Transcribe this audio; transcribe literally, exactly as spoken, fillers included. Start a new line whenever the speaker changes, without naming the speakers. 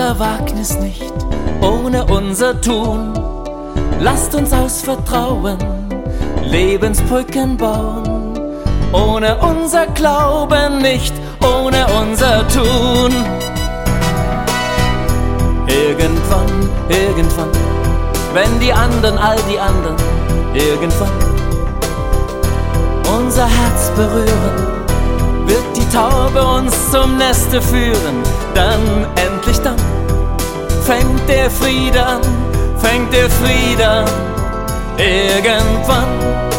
unser Wagnis nicht, ohne unser Tun. Lasst uns aus Vertrauen Lebensbrücken bauen, ohne unser Glauben nicht, ohne unser Tun. Irgendwann, irgendwann, wenn die anderen, all die anderen, irgendwann unser Herz berühren, wird die Taube uns zum Neste führen. Dann, endlich dann, fängt der Friede an, fängt der Friede an. Irgendwann